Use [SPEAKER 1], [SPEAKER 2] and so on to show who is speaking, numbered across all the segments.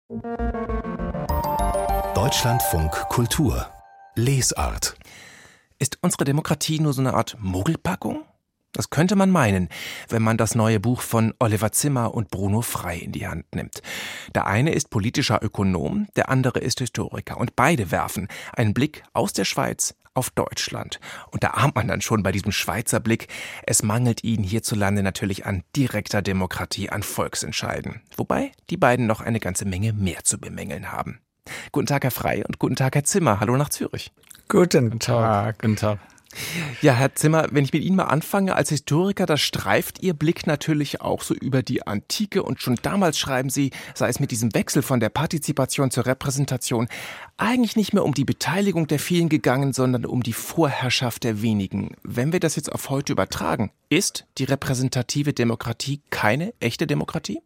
[SPEAKER 1] Deutschlandfunk Kultur Lesart.
[SPEAKER 2] Ist unsere Demokratie nur so eine Art Mogelpackung? Das könnte man meinen, wenn man das neue Buch von Oliver Zimmer und Bruno Frey in die Hand nimmt. Der eine ist politischer Ökonom, der andere ist Historiker. Und beide werfen einen Blick aus der Schweiz auf Deutschland. Und da ahnt man dann schon bei diesem Schweizer Blick, es mangelt ihnen hierzulande natürlich an direkter Demokratie, an Volksentscheiden. Wobei die beiden noch eine ganze Menge mehr zu bemängeln haben. Guten Tag, Herr Frey, und guten Tag, Herr Zimmer. Hallo nach Zürich.
[SPEAKER 3] Guten Tag. Guten Tag.
[SPEAKER 2] Ja, Herr Zimmer, wenn ich mit Ihnen mal anfange, als Historiker, da streift Ihr Blick natürlich auch so über die Antike und schon damals schreiben Sie, sei es mit diesem Wechsel von der Partizipation zur Repräsentation, eigentlich nicht mehr um die Beteiligung der vielen gegangen, sondern um die Vorherrschaft der wenigen. Wenn wir das jetzt auf heute übertragen, ist die repräsentative Demokratie keine echte Demokratie?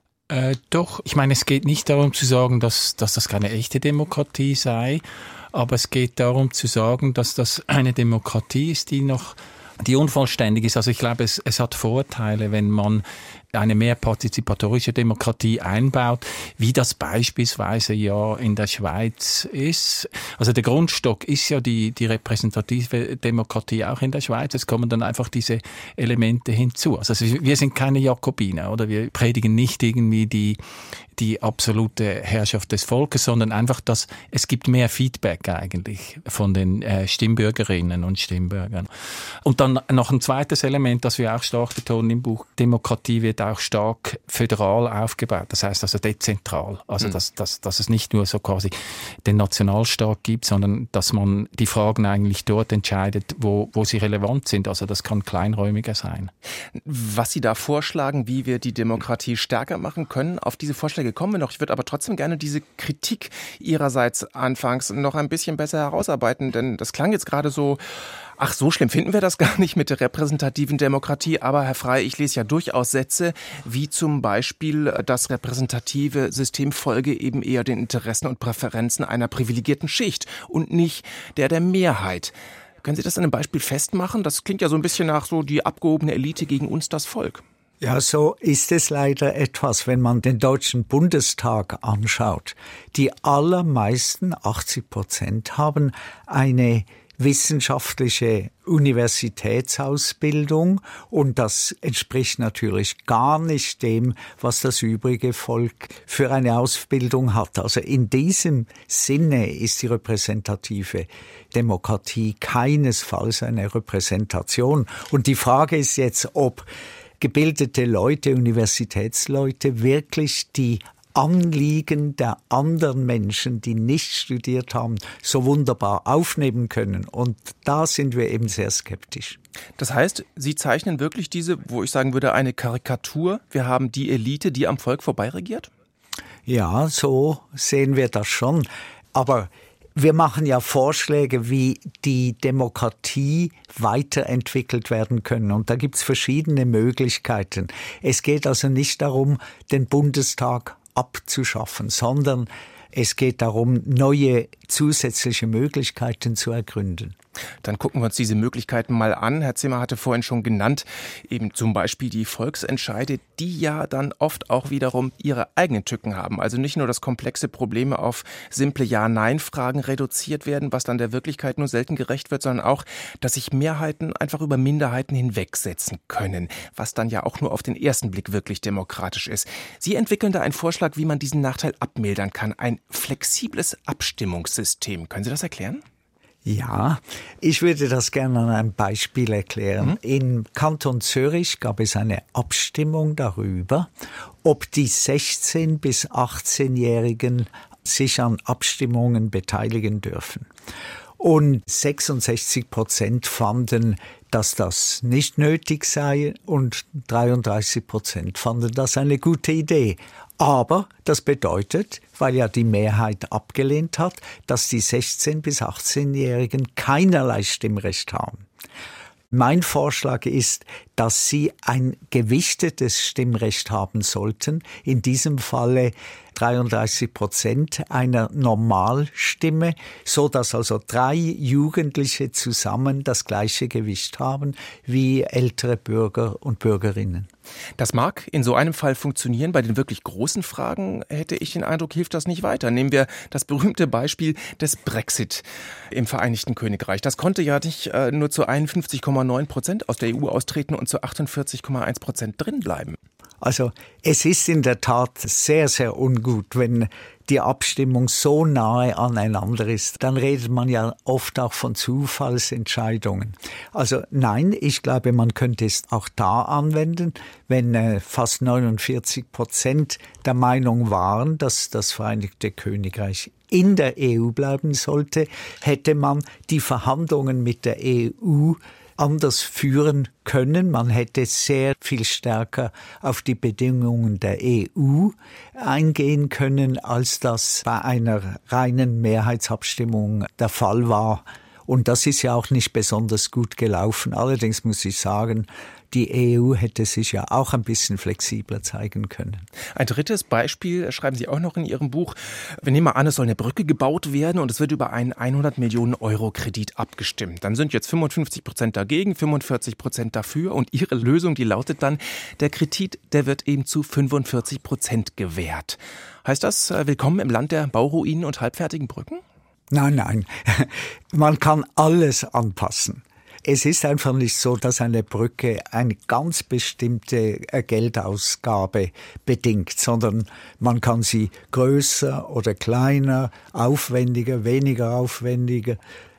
[SPEAKER 3] Doch, ich meine, es geht nicht darum zu sagen, dass das keine echte Demokratie sei, aber es geht darum zu sagen, dass das eine Demokratie ist, die unvollständig ist. Also ich glaube, es hat Vorteile, wenn man eine mehr partizipatorische Demokratie einbaut, wie das beispielsweise ja in der Schweiz ist. Also der Grundstock ist ja die repräsentative Demokratie auch in der Schweiz. Es kommen dann einfach diese Elemente hinzu. Also wir sind keine Jakobiner, oder wir predigen nicht irgendwie die absolute Herrschaft des Volkes, sondern einfach, dass es gibt mehr Feedback eigentlich von den Stimmbürgerinnen und Stimmbürgern. Und dann noch ein zweites Element, das wir auch stark betonen im Buch: Demokratie wird auch stark föderal aufgebaut, das heißt also dezentral. Also dass es nicht nur so quasi den Nationalstaat gibt, sondern dass man die Fragen eigentlich dort entscheidet, wo sie relevant sind. Also das kann kleinräumiger sein.
[SPEAKER 2] Was Sie da vorschlagen, wie wir die Demokratie stärker machen können, auf diese Vorschläge kommen wir noch. Ich würde aber trotzdem gerne diese Kritik Ihrerseits anfangs noch ein bisschen besser herausarbeiten, denn das klang jetzt gerade so, ach, so schlimm finden wir das gar nicht mit der repräsentativen Demokratie. Aber Herr Frey, ich lese ja durchaus Sätze, wie zum Beispiel, das repräsentative System folge eben eher den Interessen und Präferenzen einer privilegierten Schicht und nicht der Mehrheit. Können Sie das an einem Beispiel festmachen? Das klingt ja so ein bisschen nach so die abgehobene Elite gegen uns, das Volk.
[SPEAKER 4] Ja, so ist es leider etwas, wenn man den Deutschen Bundestag anschaut. Die allermeisten, 80%, haben eine wissenschaftliche Universitätsausbildung und das entspricht natürlich gar nicht dem, was das übrige Volk für eine Ausbildung hat. Also in diesem Sinne ist die repräsentative Demokratie keinesfalls eine Repräsentation. Und die Frage ist jetzt, ob gebildete Leute, Universitätsleute wirklich die Anliegen der anderen Menschen, die nicht studiert haben, so wunderbar aufnehmen können. Und da sind wir eben sehr skeptisch.
[SPEAKER 2] Das heißt, Sie zeichnen wirklich diese, wo ich sagen würde, eine Karikatur. Wir haben die Elite, die am Volk vorbeiregiert?
[SPEAKER 4] Ja, so sehen wir das schon. Aber wir machen ja Vorschläge, wie die Demokratie weiterentwickelt werden können. Und da gibt es verschiedene Möglichkeiten. Es geht also nicht darum, den Bundestag abzuschaffen, sondern es geht darum, neue zusätzliche Möglichkeiten zu ergründen.
[SPEAKER 2] Dann gucken wir uns diese Möglichkeiten mal an. Herr Zimmer hatte vorhin schon genannt, eben zum Beispiel die Volksentscheide, die ja dann oft auch wiederum ihre eigenen Tücken haben. Also nicht nur, dass komplexe Probleme auf simple Ja-Nein-Fragen reduziert werden, was dann der Wirklichkeit nur selten gerecht wird, sondern auch, dass sich Mehrheiten einfach über Minderheiten hinwegsetzen können, was dann ja auch nur auf den ersten Blick wirklich demokratisch ist. Sie entwickeln da einen Vorschlag, wie man diesen Nachteil abmildern kann. Ein flexibles Abstimmungssystem. Können Sie das erklären?
[SPEAKER 4] Ja, ich würde das gerne an einem Beispiel erklären. Im Kanton Zürich gab es eine Abstimmung darüber, ob die 16- bis 18-Jährigen sich an Abstimmungen beteiligen dürfen. Und 66% fanden, dass das nicht nötig sei und 33% fanden das eine gute Idee. Aber das bedeutet, weil ja die Mehrheit abgelehnt hat, dass die 16- bis 18-Jährigen keinerlei Stimmrecht haben. Mein Vorschlag ist, dass sie ein gewichtetes Stimmrecht haben sollten, in diesem Falle 33% einer Normalstimme, so dass also 3 Jugendliche zusammen das gleiche Gewicht haben wie ältere Bürger und Bürgerinnen.
[SPEAKER 2] Das mag in so einem Fall funktionieren. Bei den wirklich großen Fragen hätte ich den Eindruck, hilft das nicht weiter. Nehmen wir das berühmte Beispiel des Brexit im Vereinigten Königreich. Das konnte ja nicht nur zu 51,9% aus der EU austreten und zu 48,1% drin bleiben.
[SPEAKER 4] Also es ist in der Tat sehr, sehr ungut, wenn die Abstimmung so nahe aneinander ist. Dann redet man ja oft auch von Zufallsentscheidungen. Also nein, ich glaube, man könnte es auch da anwenden, wenn fast 49% der Meinung waren, dass das Vereinigte Königreich in der EU bleiben sollte, hätte man die Verhandlungen mit der EU anders führen können. Man hätte sehr viel stärker auf die Bedingungen der EU eingehen können, als das bei einer reinen Mehrheitsabstimmung der Fall war. Und das ist ja auch nicht besonders gut gelaufen. Allerdings muss ich sagen, die EU hätte sich ja auch ein bisschen flexibler zeigen können.
[SPEAKER 2] Ein drittes Beispiel schreiben Sie auch noch in Ihrem Buch. Wir nehmen mal an, es soll eine Brücke gebaut werden und es wird über einen 100 Millionen Euro Kredit abgestimmt. Dann sind jetzt 55% dagegen, 45% dafür und Ihre Lösung, die lautet dann, der Kredit, der wird eben zu 45% gewährt. Heißt das, willkommen im Land der Bauruinen und halbfertigen Brücken?
[SPEAKER 4] Nein. Man kann alles anpassen. Es ist einfach nicht so, dass eine Brücke eine ganz bestimmte Geldausgabe bedingt, sondern man kann sie größer oder kleiner, aufwendiger, weniger aufwendiger,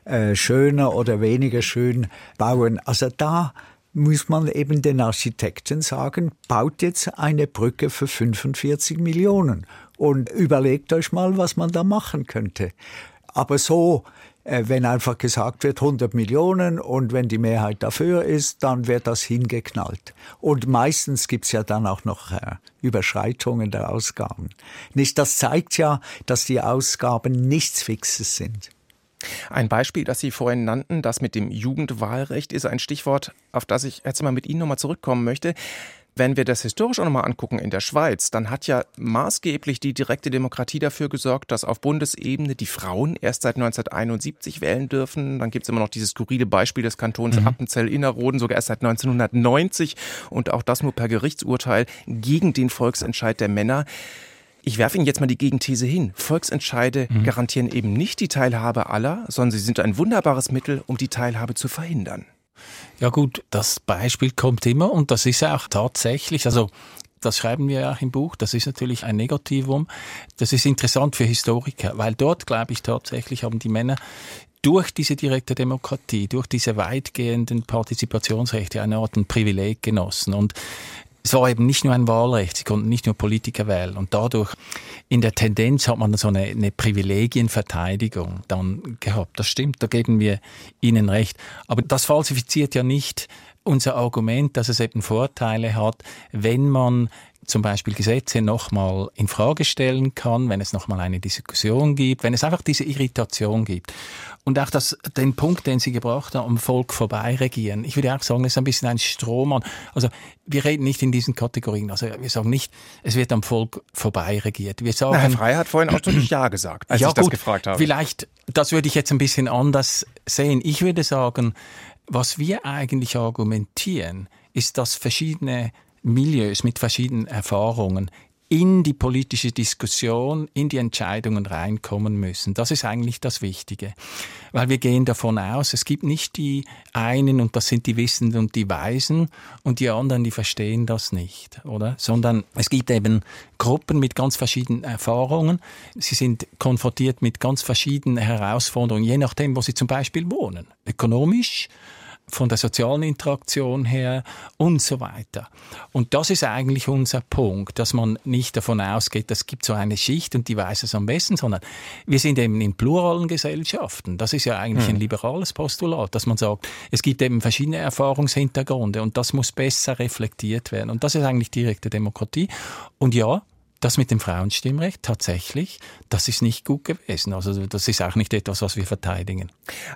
[SPEAKER 4] schöner oder weniger schön bauen. Also da muss man eben den Architekten sagen, baut jetzt eine Brücke für 45 Millionen und überlegt euch mal, was man da machen könnte. Aber so, wenn einfach gesagt wird 100 Millionen und wenn die Mehrheit dafür ist, dann wird das hingeknallt. Und meistens gibt's ja dann auch noch Überschreitungen der Ausgaben. Das zeigt ja, dass die Ausgaben nichts Fixes sind.
[SPEAKER 2] Ein Beispiel, das Sie vorhin nannten, das mit dem Jugendwahlrecht, ist ein Stichwort, auf das ich jetzt mal mit Ihnen nochmal zurückkommen möchte. Wenn wir das historisch auch nochmal angucken in der Schweiz, dann hat ja maßgeblich die direkte Demokratie dafür gesorgt, dass auf Bundesebene die Frauen erst seit 1971 wählen dürfen. Dann gibt es immer noch dieses skurrile Beispiel des Kantons Appenzell-Innerrhoden, sogar erst seit 1990 und auch das nur per Gerichtsurteil gegen den Volksentscheid der Männer. Ich werfe Ihnen jetzt mal die Gegenthese hin. Volksentscheide garantieren eben nicht die Teilhabe aller, sondern sie sind ein wunderbares Mittel, um die Teilhabe zu verhindern.
[SPEAKER 3] Ja gut, das Beispiel kommt immer und das ist auch tatsächlich, also das schreiben wir ja auch im Buch, das ist natürlich ein Negativum. Das ist interessant für Historiker, weil dort, glaube ich, tatsächlich haben die Männer durch diese direkte Demokratie, durch diese weitgehenden Partizipationsrechte eine Art ein Privileg genossen. Und es war eben nicht nur ein Wahlrecht, sie konnten nicht nur Politiker wählen und dadurch in der Tendenz hat man so eine Privilegienverteidigung dann gehabt. Das stimmt, da geben wir Ihnen recht. Aber das falsifiziert ja nicht unser Argument, dass es eben Vorteile hat, wenn man zum Beispiel Gesetze nochmal in Frage stellen kann, wenn es nochmal eine Diskussion gibt, wenn es einfach diese Irritation gibt. Und auch den Punkt, den Sie gebracht haben, am Volk vorbei regieren. Ich würde auch sagen, das ist ein bisschen ein Strohmann. Also wir reden nicht in diesen Kategorien. Also wir sagen nicht, es wird am Volk vorbei regiert. Wir sagen,
[SPEAKER 2] Herr Frey hat vorhin auch schon Ja gesagt, als ich das gefragt habe.
[SPEAKER 3] Vielleicht, das würde ich jetzt ein bisschen anders sehen. Ich würde sagen, was wir eigentlich argumentieren, ist, dass verschiedene Milieus mit verschiedenen Erfahrungen in die politische Diskussion, in die Entscheidungen reinkommen müssen. Das ist eigentlich das Wichtige. Weil wir gehen davon aus, es gibt nicht die einen, und das sind die Wissenden und die Weisen, und die anderen, die verstehen das nicht, oder? Sondern es gibt eben Gruppen mit ganz verschiedenen Erfahrungen. Sie sind konfrontiert mit ganz verschiedenen Herausforderungen, je nachdem, wo sie zum Beispiel wohnen. Ökonomisch, von der sozialen Interaktion her und so weiter. Und das ist eigentlich unser Punkt, dass man nicht davon ausgeht, es gibt so eine Schicht und die weiß es am besten, sondern wir sind eben in pluralen Gesellschaften. Das ist ja eigentlich ein liberales Postulat, dass man sagt, es gibt eben verschiedene Erfahrungshintergründe und das muss besser reflektiert werden. Und das ist eigentlich direkte Demokratie. Und ja, das mit dem Frauenstimmrecht, tatsächlich, das ist nicht gut gewesen. Also das ist auch nicht etwas, was wir verteidigen.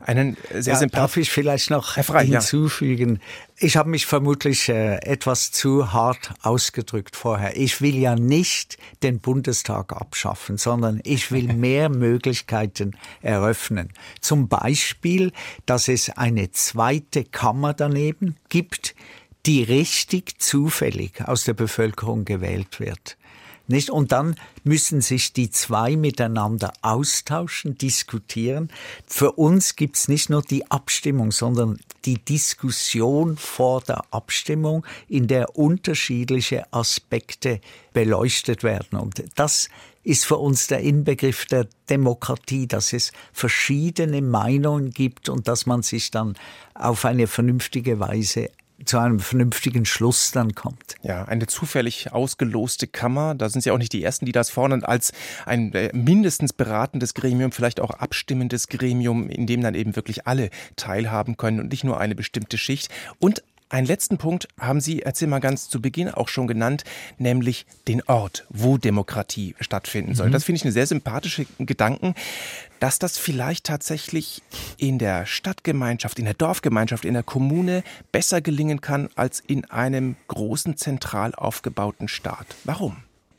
[SPEAKER 4] Darf ich vielleicht noch hinzufügen? Ich habe mich vermutlich etwas zu hart ausgedrückt vorher. Ich will ja nicht den Bundestag abschaffen, sondern ich will mehr Möglichkeiten eröffnen. Zum Beispiel, dass es eine zweite Kammer daneben gibt, die richtig zufällig aus der Bevölkerung gewählt wird. Nicht? Und dann müssen sich die zwei miteinander austauschen, diskutieren. Für uns gibt's nicht nur die Abstimmung, sondern die Diskussion vor der Abstimmung, in der unterschiedliche Aspekte beleuchtet werden. Und das ist für uns der Inbegriff der Demokratie, dass es verschiedene Meinungen gibt und dass man sich dann auf eine vernünftige Weise zu einem vernünftigen Schluss dann kommt.
[SPEAKER 2] Ja, eine zufällig ausgeloste Kammer, da sind Sie auch nicht die Ersten, die das fordern, als ein mindestens beratendes Gremium, vielleicht auch abstimmendes Gremium, in dem dann eben wirklich alle teilhaben können und nicht nur eine bestimmte Schicht. Und einen letzten Punkt haben Sie, erzähl mal ganz zu Beginn auch schon genannt, nämlich den Ort, wo Demokratie stattfinden soll. Das finde ich einen sehr sympathischen Gedanken, dass das vielleicht tatsächlich in der Stadtgemeinschaft, in der Dorfgemeinschaft, in der Kommune besser gelingen kann als in einem großen, zentral aufgebauten Staat. Warum?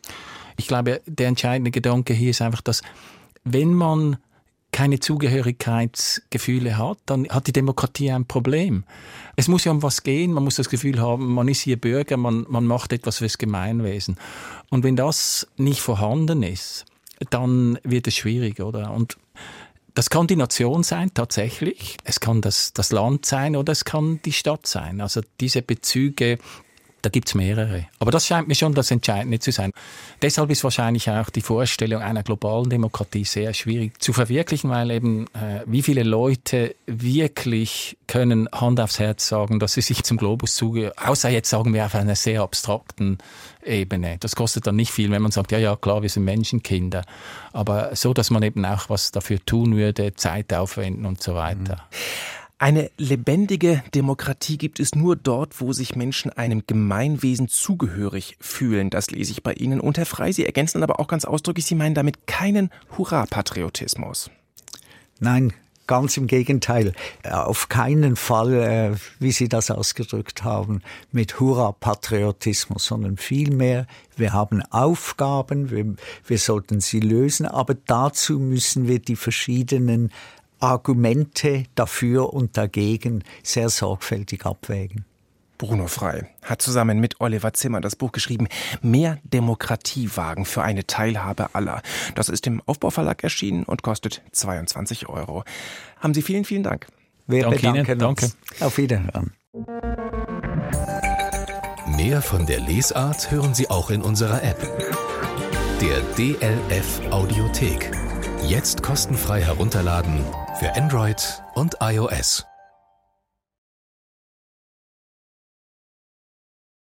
[SPEAKER 3] Ich glaube, der entscheidende Gedanke hier ist einfach, dass wenn man keine Zugehörigkeitsgefühle hat, dann hat die Demokratie ein Problem. Es muss ja um was gehen, man muss das Gefühl haben, man ist hier Bürger, man macht etwas fürs Gemeinwesen. Und wenn das nicht vorhanden ist, dann wird es schwierig, oder? Und das kann die Nation sein, tatsächlich. Es kann das Land sein oder es kann die Stadt sein. Also diese Bezüge, da gibt's mehrere. Aber das scheint mir schon das Entscheidende zu sein. Deshalb ist wahrscheinlich auch die Vorstellung einer globalen Demokratie sehr schwierig zu verwirklichen, weil eben wie viele Leute wirklich können Hand aufs Herz sagen, dass sie sich zum Globus zugehören. Außer jetzt sagen wir auf einer sehr abstrakten Ebene. Das kostet dann nicht viel, wenn man sagt, ja klar, wir sind Menschenkinder. Aber so, dass man eben auch was dafür tun würde, Zeit aufwenden und so weiter.
[SPEAKER 2] Eine lebendige Demokratie gibt es nur dort, wo sich Menschen einem Gemeinwesen zugehörig fühlen. Das lese ich bei Ihnen. Und Herr Frey, Sie ergänzen aber auch ganz ausdrücklich, Sie meinen damit keinen Hurra-Patriotismus.
[SPEAKER 4] Nein, ganz im Gegenteil. Auf keinen Fall, wie Sie das ausgedrückt haben, mit Hurra-Patriotismus, sondern vielmehr, wir haben Aufgaben, wir sollten sie lösen, aber dazu müssen wir die verschiedenen Argumente dafür und dagegen sehr sorgfältig abwägen.
[SPEAKER 2] Bruno Frey hat zusammen mit Oliver Zimmer das Buch geschrieben, Mehr Demokratie wagen für eine Teilhabe aller. Das ist im Aufbauverlag erschienen und kostet 22 €. Haben Sie vielen, vielen Dank.
[SPEAKER 4] Wir bedanken uns.
[SPEAKER 3] Danke.
[SPEAKER 4] Auf Wiederhören.
[SPEAKER 1] Mehr von der Lesart hören Sie auch in unserer App. Der DLF Audiothek. Jetzt kostenfrei herunterladen für Android und iOS.